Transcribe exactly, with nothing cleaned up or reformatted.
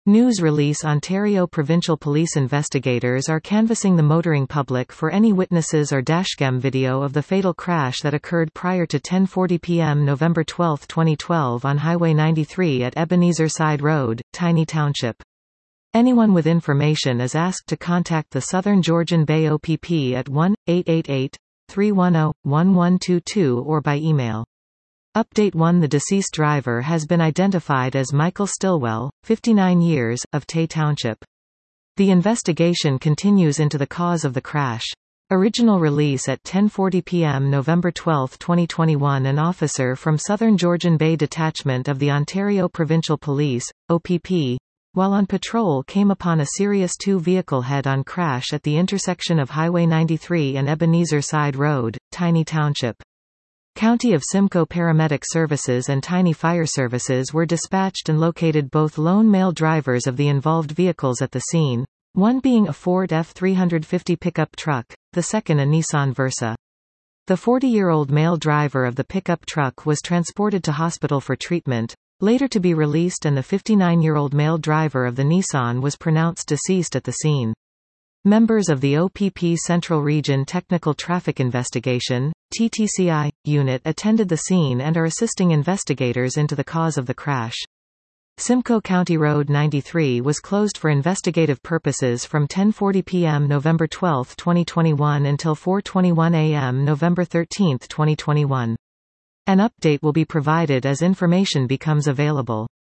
News release: Ontario Provincial Police investigators are canvassing the motoring public for any witnesses or dashcam video of the fatal crash that occurred prior to ten forty p m November twelfth twenty twelve on Highway ninety-three at Ebenezer Side Road, Tiny Township. Anyone with information is asked to contact the Southern Georgian Bay O P P at one eight eight eight, three one zero, one one two two or by email. Update one: The deceased driver has been identified as Michael Stillwell, fifty-nine years, of Tay Township. The investigation continues into the cause of the crash. Original release at ten forty p m November twelfth twenty twenty-one. An officer from Southern Georgian Bay Detachment of the Ontario Provincial Police, O P P, while on patrol came upon a serious two-vehicle head-on crash at the intersection of Highway ninety-three and Ebenezer Side Road, Tiny Township. County of Simcoe Paramedic Services and Tiny Fire Services were dispatched and located both lone male drivers of the involved vehicles at the scene, one being a Ford F three fifty pickup truck, the second a Nissan Versa. The forty-year-old male driver of the pickup truck was transported to hospital for treatment, later to be released, and the fifty-nine-year-old male driver of the Nissan was pronounced deceased at the scene. Members of the O P P Central Region Technical Traffic Investigation (T T C I) unit attended the scene and are assisting investigators into the cause of the crash. Simcoe County Road ninety-three was closed for investigative purposes from ten forty p m November twelfth twenty twenty-one until four twenty-one a m November thirteenth twenty twenty-one. An update will be provided as information becomes available.